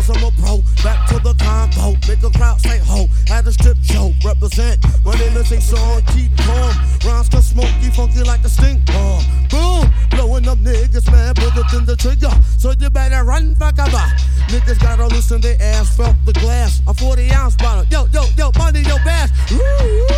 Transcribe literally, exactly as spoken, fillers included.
cause I'm a pro. Back to the combo, make a crowd say ho. At a strip show, represent. My name is a song, keep calm. Rhymes can smoky, funky like a stink bomb. Boom, blowing up niggas, man, bullet in the trigger. So you better run for cover. Niggas gotta loosen their ass, felt the glass. A forty ounce bottle, yo, yo, yo, money, yo, bass. Woo,